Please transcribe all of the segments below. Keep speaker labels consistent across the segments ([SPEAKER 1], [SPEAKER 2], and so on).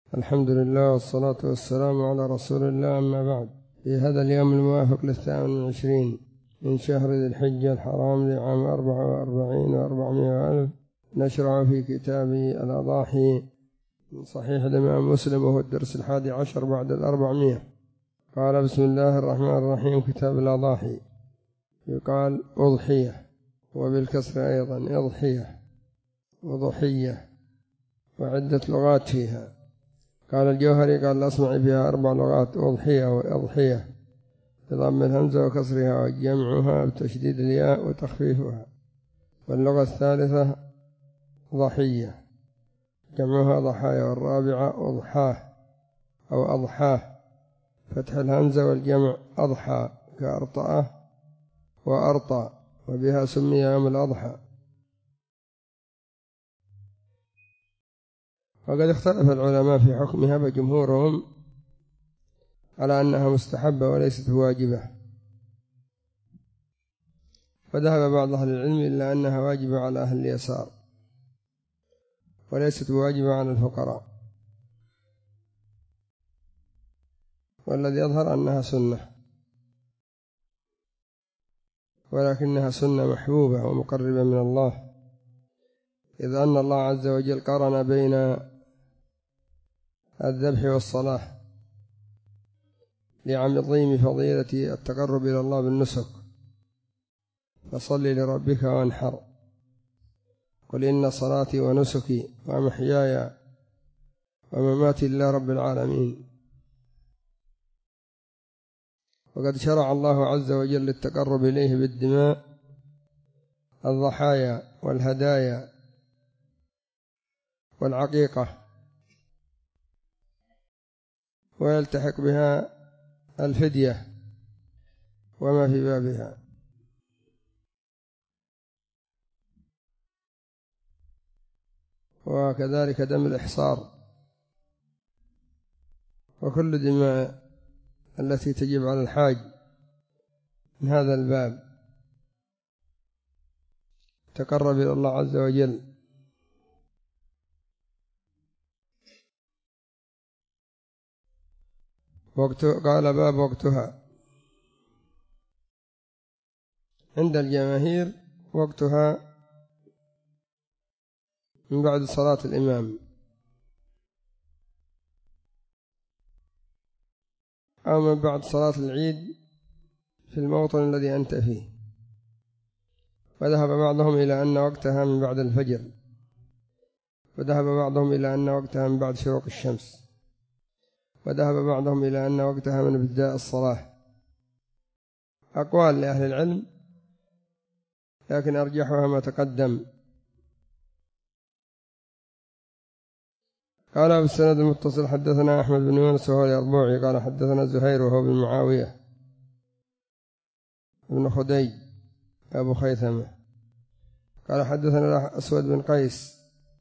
[SPEAKER 1] الحمد لله والصلاة والسلام على رسول الله، أما بعد. في هذا اليوم الموافق 28 من شهر ذي الحجة الحرام لعام 44 و400 ألف، نشرع في كتاب الأضاحي من صحيح الإمام مسلم، وهو الدرس 11 بعد 400. قال: بسم الله الرحمن الرحيم. كتاب الأضاحي يقال أضحية، وبالكسر أيضا أضحية وضحية، وعدة لغات فيها. قال الجوهري: قال الأصمعي: فيها 4 لغات: أضحية وأضحية بضم الهمزة وكسرها، وجمعها بتشديد الياء وتخفيفها. واللغة الثالثة ضحية جمعها ضحايا، والرابعة أضحاه أو أضحاه فتح الهمزة، والجمع أضحى كأرطأة وأرطى، وبها سمي يوم الأضحى. وقد اختلف العلماء في حكمها، فجمهورهم على أنها مستحبة وليست واجبة، فذهب بعض أهل العلم إلا أنها واجبة على أهل اليسار وليست واجبة على الفقراء، والذي يظهر أنها سنة، ولكنها سنة محبوبة ومقربة من الله، إذ أن الله عز وجل قارن بين الذبح والصلاة لعظيم فضيلة التقرب إلى الله بالنسك: فصل لربك وانحر، قل إن صلاتي ونسكي ومحياي ومماتي لله رب العالمين. وقد شرع الله عز وجل التقرب إليه بالدماء الضحايا والهدايا والعقيقة، ويلتحق بها الفدية وما في بابها. وكذلك دم الإحصار وكل دماء التي تجب على الحاج من هذا الباب، تقرب إلى الله عز وجل. قال: باب وقتها. عند الجماهير وقتها من بعد صلاة الإمام أو من بعد صلاة العيد في الموطن الذي أنت فيه. وذهب بعضهم إلى أن وقتها من بعد الفجر، وذهب بعضهم إلى أن وقتها من بعد شروق الشمس، وذهب بعضهم إلى أن وقتها من ابتداء الصلاة. أقوال لأهل العلم، لكن أرجحها ما تقدم. قال: بالسند المتصل حدثنا أحمد بن يونس وهو اليربوعي قال: حدثنا زهير وهو بن معاوية بن خدي أبو خيثمة قال: حدثنا أسود بن قيس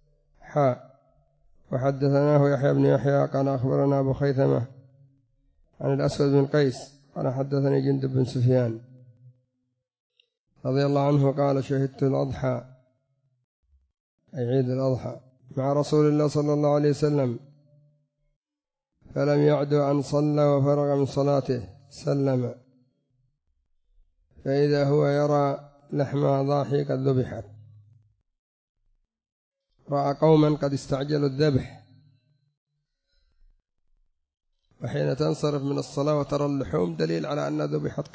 [SPEAKER 1] وحدثناه يحيى بن يحيى قال: أخبرنا أبو خيثمة عن الأسود بن قيس قال: حدثني جندب بن سفيان رضي الله عنه قال: شهدت الأضحى، أي عيد الأضحى، مع رسول الله صلى الله عليه وسلم، فلم يعد أن صلى وفرغ من صلاته سلم، فإذا هو يرى لحم أضاحي قد ذبحت. رأى قوما قد استعجلوا الذبح، وحين تنصرف من الصلاة وترى اللحوم دليل على أنها ذبحت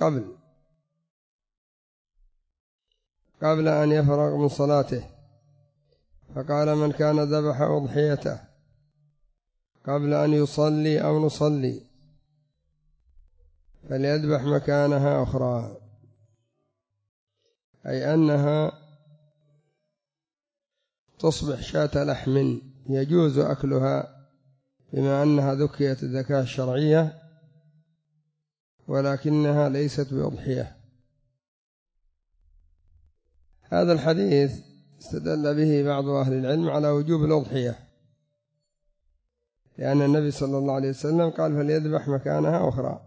[SPEAKER 1] قبل أن يفرغ من صلاته، فقال: من كان ذبح أضحيته قبل أن يصلي أو نصلي فليذبح مكانها أخرى، أي أنها تصبح شاة لحم يجوز أكلها بما أنها ذكيت الذكاة الشرعية، ولكنها ليست بأضحية. هذا الحديث استدل به بعض أهل العلم على وجوب الأضحية، لأن النبي صلى الله عليه وسلم قال: فليذبح مكانها أخرى.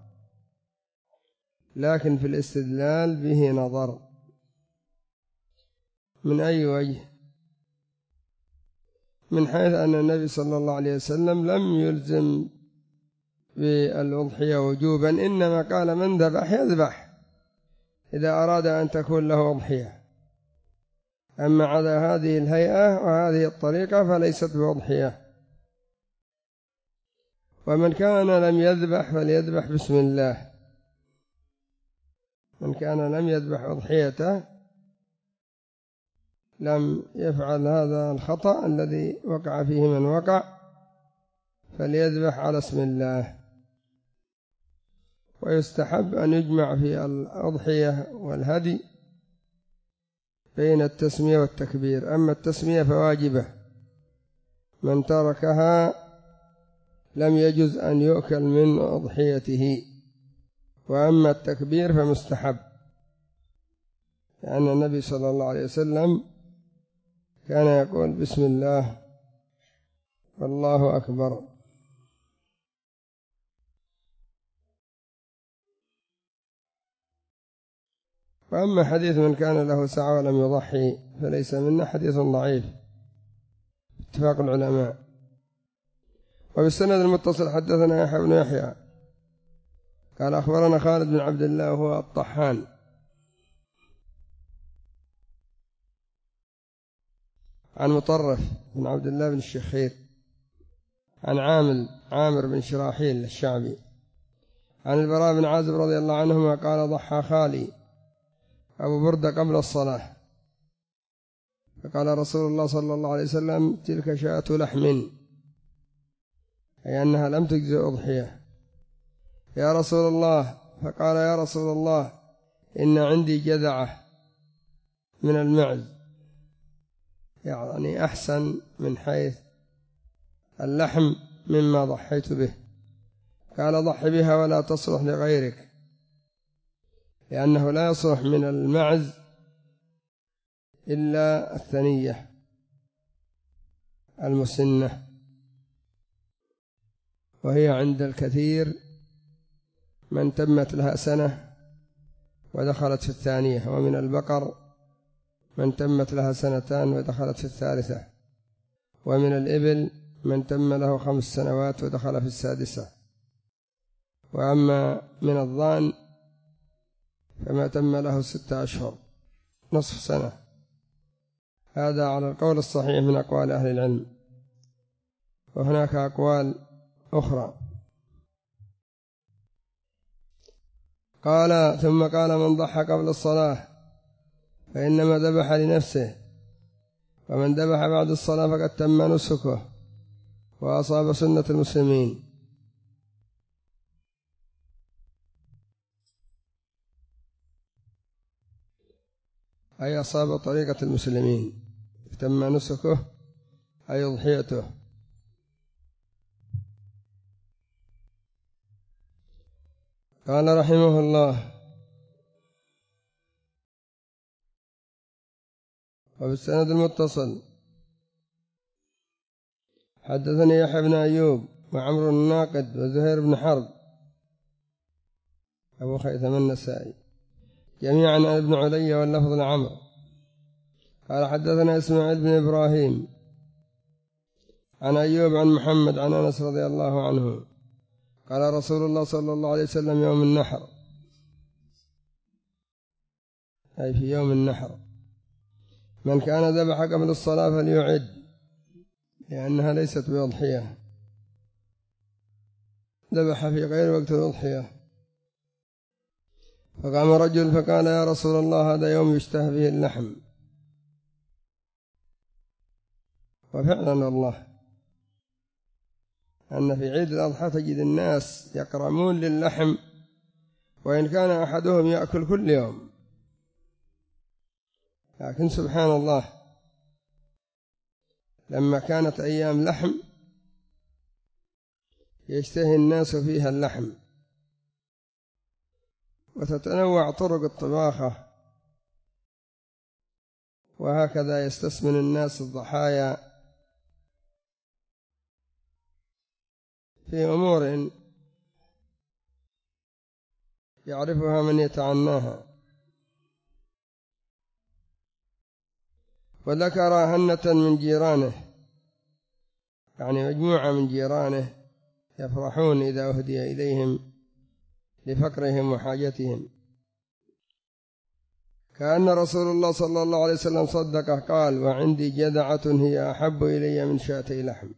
[SPEAKER 1] لكن في الاستدلال به نظر. من أي وجه؟ من حيث أن النبي صلى الله عليه وسلم لم يلزم بالأضحية وجوبا، إنما قال من ذبح يذبح إذا أراد أن تكون له أضحية، أما على هذه الهيئة وهذه الطريقة فليست بأضحية. ومن كان لم يذبح فليذبح بسم الله، من كان لم يذبح أضحيته لم يفعل هذا الخطأ الذي وقع فيه من وقع، فليذبح على اسم الله. ويستحب أن يجمع في الأضحية والهدي بين التسمية والتكبير. أما التسمية فواجبة، من تركها لم يجز أن يؤكل من أضحيته، وأما التكبير فمستحب، لأن النبي صلى الله عليه وسلم كان يقول بسم الله والله أكبر. وأما حديث من كان له سعة ولم يضحي فليس منا، حديث ضعيف اتفاق العلماء. وبالسند المتصل حدثنا يحيى بن يحيى قال أخبرنا خالد بن عبد الله وهو الطحان عن مطرف بن عبد الله بن الشخير عن عامر بن شراحيل الشعبي عن البراء بن عازب رضي الله عنهما قال ضحى خالي أبو بردة قبل الصلاة، فقال رسول الله صلى الله عليه وسلم تلك شاة لحم، أي أنها لم تجزئ أضحية. يا رسول الله، فقال يا رسول الله إن عندي جذعة من المعز، يعني أحسن من حيث اللحم مما ضحيت به. قال ضح بها ولا تصلح لغيرك، لأنه لا يصلح من المعز إلا الثنية المسنة، وهي عند الكثير من تمت لها سنة ودخلت في الثانية، ومن البقر من تمت لها سنتان ودخلت في الثالثة، ومن الإبل من تم له 5 سنوات ودخل في السادسة، وأما من الضأن فما تم له 6 أشهر نصف سنة. هذا على القول الصحيح من أقوال أهل العلم، وهناك أقوال أخرى. قال ثم قال من ضحى قبل الصلاة فإنما ذبح لنفسه، ومن ذبح بعد الصلاة فقد تم نسكه وأصاب سنة المسلمين. أي أصاب طريقة المسلمين، تم نسكه أي أضحيته. قال رحمه الله وبالسند المتصل حدثني يحيى بن أيوب وعمرو الناقد وزهير بن حرب أبو خيثم النسائي جميعا عن ابن علي واللفظ لعمرو قال حدثنا إسماعيل بن إبراهيم عن أيوب عن محمد عن أنس رضي الله عنه قال رسول الله صلى الله عليه وسلم يوم النحر، أي في يوم النحر، من كان ذبح قبل الصلاة فليعد، لأنها ليست بأضحية، ذبح في غير وقت الأضحية. فقام رجل فقال يا رسول الله هذا يوم يشتهى فيه اللحم. وفعلا الله أن في عيد الأضحى تجد الناس يكرمون للحم، وإن كان أحدهم يأكل كل يوم، لكن سبحان الله لما كانت أيام لحم يشتهي الناس فيها اللحم، وتتنوع طرق الطباخة، وهكذا يستثمن الناس الضحايا في أمور يعرفها من يتعناها. وذكر هنة من جيرانه يعني مجموعة من جيرانه يفرحون إذا أهدي إليهم لفقرهم وحاجتهم. كأن رسول الله صلى الله عليه وسلم صدقه قال: وعندي جذعة هي أحب إلي من شاتي لحم،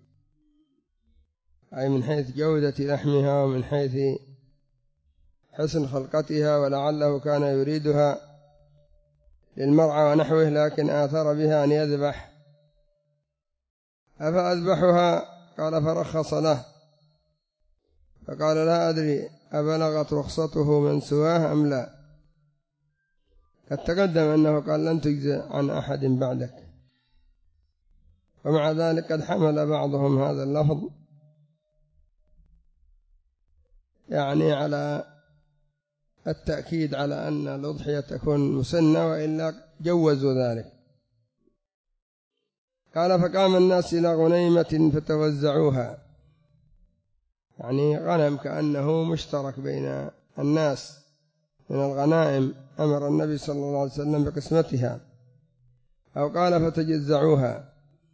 [SPEAKER 1] أي من حيث جودة لحمها ومن حيث حسن خلقتها، ولعله كان يريدها للمرعى ونحوه، لكن آثر بها أن يذبح. أفأذبحها؟ قال: فرخص له، فقال: لا أدري أبلغت رخصته من سواه أم لا. قد تقدم أنه قال: لن تجزى عن أحد بعدك، ومع ذلك قد حمل بعضهم هذا اللفظ يعني على التأكيد على أن الأضحية تكون مسنة، وإلا جوزوا ذلك. قال: فقام الناس إلى غنيمة فتوزعوها، يعني غنم كأنه مشترك بين الناس من الغنائم، أمر النبي صلى الله عليه وسلم بقسمتها، أو قال فتجزعوها.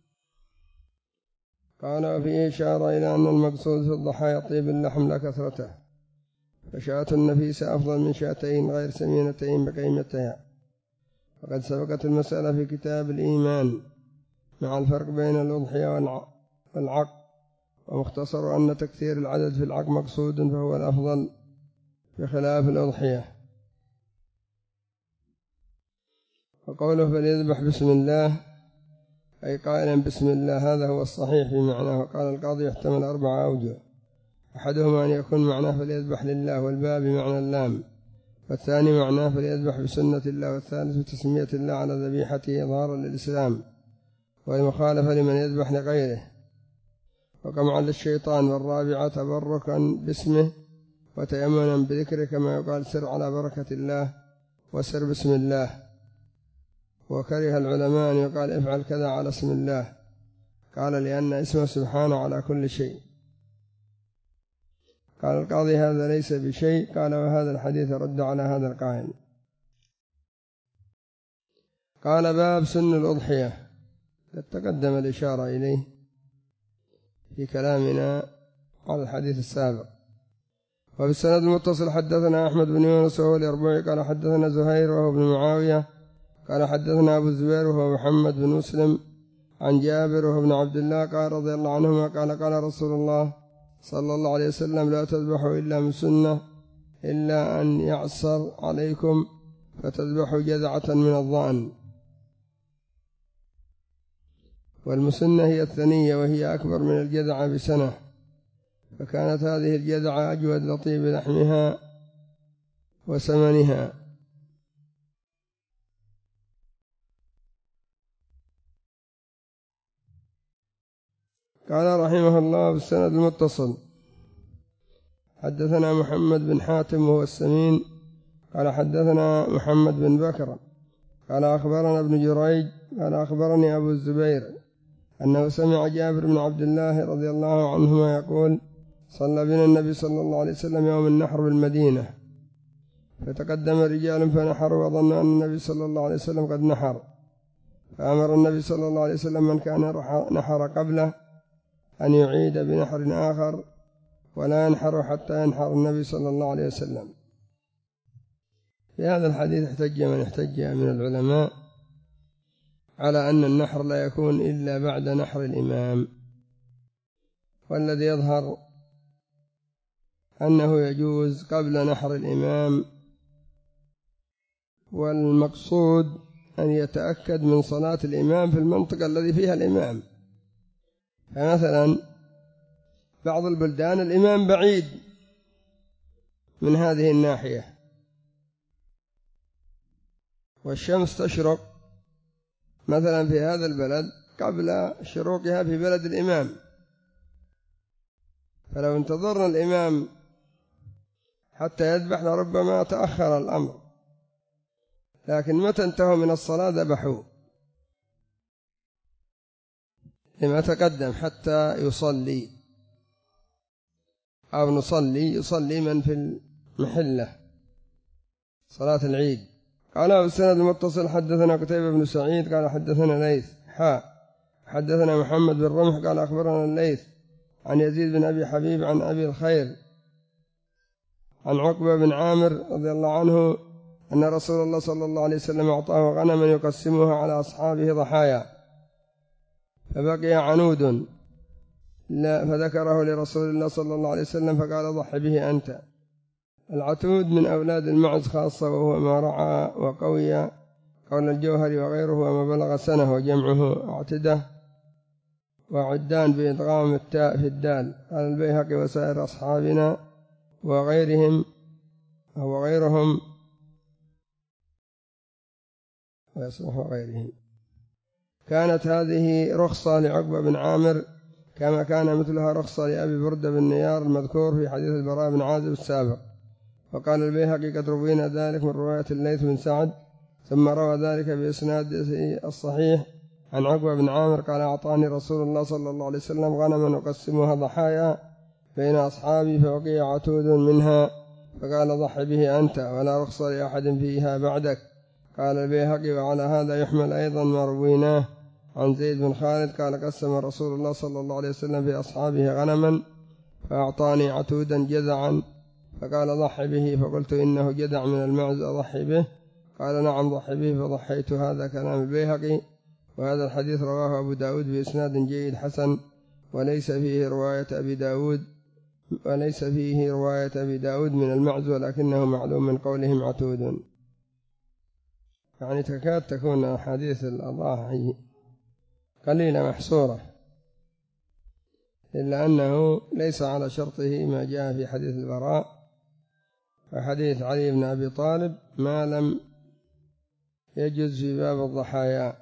[SPEAKER 1] قال: وفيه إشارة إلى أن المقصود في الضحايا طيب اللحم لا كثرته، فشاة النفيسة أفضل من شاتين غير سمينتين بقيمتها. وقد سبقت المسألة في كتاب الإيمان مع الفرق بين الأضحية والعق، ومختصر أن تكثير العدد في العق مقصود فهو الأفضل بخلاف الأضحية. وقوله فليذبح بسم الله أي قائلا بسم الله، هذا هو الصحيح في معناه. وقال القاضي يحتمل 4 أوجه: أحدهما أن يكون معناه فليذبح لله والباء بمعنى اللام، والثاني معناه فليذبح بسنة الله، والثالث بتسمية الله على ذبيحته إظهارا للإسلام والمخالفة لمن يذبح لغيره وقمعا للشيطان، والرابعة تبركا باسمه وتيمنا بذكره، كما يقال سر على بركة الله وسر بسم الله. وكره العلماء أن يقال افعل كذا على اسم الله، قال لأن اسمه سبحانه على كل شيء. قال القاضي هذا ليس بشيء. قال: وهذا الحديث رد على هذا القائل. قال: باب سن الأضحية، قد تقدم الإشارة إليه في كلامنا على الحديث السابق. وفي السند المتصل حدثنا أحمد بن يونس وهو اليربوعي قال حدثنا زهير وهو ابن معاوية قال حدثنا أبو الزبير وهو محمد بن مسلم عن جابر وهو ابن عبد الله قال رضي الله عنهما قال رسول الله صلى الله عليه وسلم: لا تذبحوا إلا من سنة، إلا أن يعصر عليكم فتذبحوا جذعة من الضأن. والمسنة هي الثنية، وهي أكبر من الجذعة بسنة، فكانت هذه الجذعة أجود لطيب لحمها وسمنها. قال رحمه الله في السند المتصل حدثنا محمد بن حاتم وهو السمين قال حدثنا محمد بن بكر قال أخبرنا ابن جريج قال أخبرني أبو الزبير أنه سمع جابر بن عبد الله رضي الله عنهما يقول: صلى بنا النبي صلى الله عليه وسلم يوم النحر بالمدينة، فتقدم رجال فنحروا وظنوا أن النبي صلى الله عليه وسلم قد نحر، فأمر النبي صلى الله عليه وسلم من كان نحر قبله أن يعيد بنحر آخر ولا ينحر حتى ينحر النبي صلى الله عليه وسلم. في هذا الحديث احتج من احتج من العلماء على أن النحر لا يكون إلا بعد نحر الإمام، والذي يظهر أنه يجوز قبل نحر الإمام، والمقصود أن يتأكد من صلاة الإمام في المنطقة الذي فيها الإمام. فمثلا بعض البلدان الإمام بعيد من هذه الناحية والشمس تشرق مثلا في هذا البلد قبل شروقها في بلد الإمام، فلو انتظرنا الإمام حتى يذبح لربما تأخر الأمر، لكن متى انتهوا من الصلاة ذبحوا لما تقدم حتى يصلي أو يصلي من في المحلة صلاة العيد. قال السند المتصل حدثنا قتيبة بن سعيد قال حدثنا ليث حدثنا محمد بن رمح قال أخبرنا الليث عن يزيد بن أبي حبيب عن أبي الخير عن عقبة بن عامر رضي الله عنه أن رسول الله صلى الله عليه وسلم أعطاه غنما يقسمها على أصحابه ضحايا، فبقي عنود فذكره لرسول الله صلى الله عليه وسلم فقال ضح به أنت. العتود من أولاد المعز خاصة، وهو ما رعى وقوي قول الجوهري وغيره وما بلغ سنة، وجمعه اعتده وعدان بإدغام التاء في الدال. قال البيهقي وسائر أصحابنا وغيرهم ويصلح وغيرهم. كانت هذه رخصة لعقبة بن عامر كما كان مثلها رخصة لأبي بردة بن نيار المذكور في حديث البراء بن عازب السابق. وقال البيهقي قد روينا ذلك من رواية الليث بن سعد، ثم روى ذلك بإسناد الصحيح عن عقبة بن عامر قال أعطاني رسول الله صلى الله عليه وسلم غنما أقسمها ضحايا بين أصحابي فبقي عتود منها، فقال ضح به أنت ولا رخصة لأحد فيها بعدك. قال البيهقي وعلى هذا يحمل أيضا ما رويناه عن زيد بن خالد قال قسم رسول الله صلى الله عليه وسلم في أصحابه غنما فأعطاني عتودا جذعا فقال ضح به، فقلت إنه جذع من المعز أضحي به؟ قال نعم ضح به، فضحيت. هذا كلام البيهقي. وهذا الحديث رواه أبو داود بإسناد جيد حسن، وليس فيه رواية أبي داود من المعز، ولكنه معلوم من قولهم عتود. يعني تكاد تكون أحاديث الأضاحي قليلة محصورة، إلا أنه ليس على شرطه ما جاء في حديث البراء وحديث علي بن أبي طالب ما لم يجز في باب الضحايا،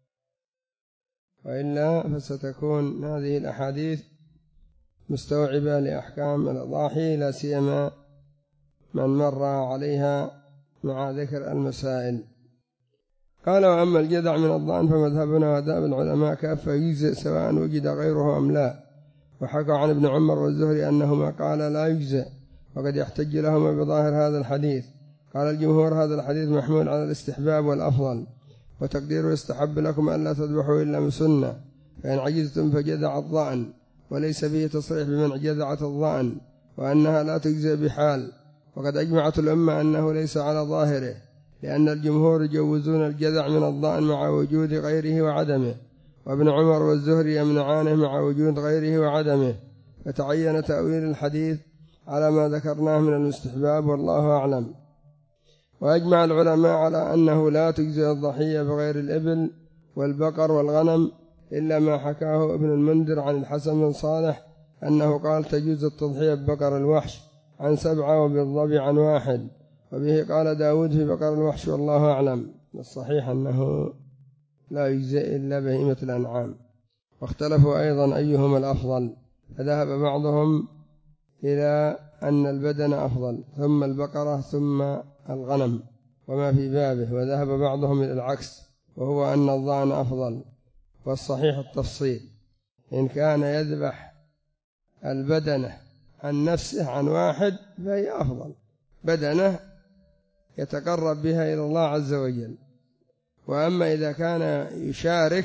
[SPEAKER 1] وإلا فستكون هذه الأحاديث مستوعبة لأحكام الأضاحي، لا سيما من مر عليها مع ذكر المسائل. قال وأما الجذع من الضأن فمذهبنا وذهب العلماء كافة يجزئ سواء وجد غيره أم لا. وحكى عن ابن عمر والزهري أنهما قال لا يجزئ، وقد يحتج لهما بظاهر هذا الحديث. قال الجمهور هذا الحديث محمول على الاستحباب والأفضل، وتقديره يستحب لكم ألا تذبحوا إلا مسنة، فإن عجزتم فجذع الضأن، وليس فيه تصريح بمنع جذعة الضأن وأنها لا تجزئ بحال. وقد أجمعت الأمة أنه ليس على ظاهره، لأن الجمهور يجوزون الجذع من الضأن مع وجود غيره وعدمه، وابن عمر والزهري يمنعانه مع وجود غيره وعدمه، فتعين تأويل الحديث على ما ذكرناه من المستحباب والله أعلم. وأجمع العلماء على أنه لا تجزئ الضحية بغير الإبل والبقر والغنم، إلا ما حكاه ابن المنذر عن الحسن بن صالح أنه قال تجوز التضحية ببقر الوحش عن 7 وبالظبي عن 1، وبه قال داود في بقر الوحش والله أعلم. الصحيح أنه لا يجزئ إلا بهيمة الأنعام. واختلفوا أيضا أيهما الأفضل، فذهب بعضهم إلى أن البدن أفضل ثم البقرة ثم الغنم وما في بابه، وذهب بعضهم إلى العكس وهو أن الضأن أفضل. والصحيح التفصيل، إن كان يذبح البدنة عن نفسه عن واحد فهي أفضل، بدنة يتقرب بها إلى الله عز وجل. وأما إذا كان يشارك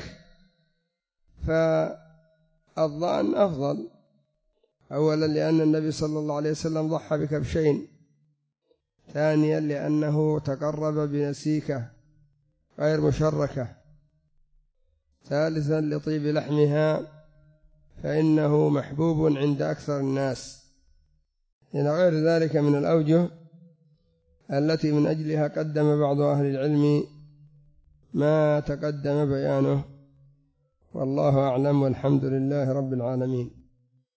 [SPEAKER 1] فالضأن أفضل، أولا لأن النبي صلى الله عليه وسلم ضحى بكبشين، ثانيا لأنه تقرب بنسيكة غير مشركة، ثالثا لطيب لحمها فإنه محبوب عند أكثر الناس، إلى غير ذلك من الأوجه التي من أجلها قدم بعض أهل العلم ما تقدم بيانه، والله أعلم، والحمد لله رب العالمين.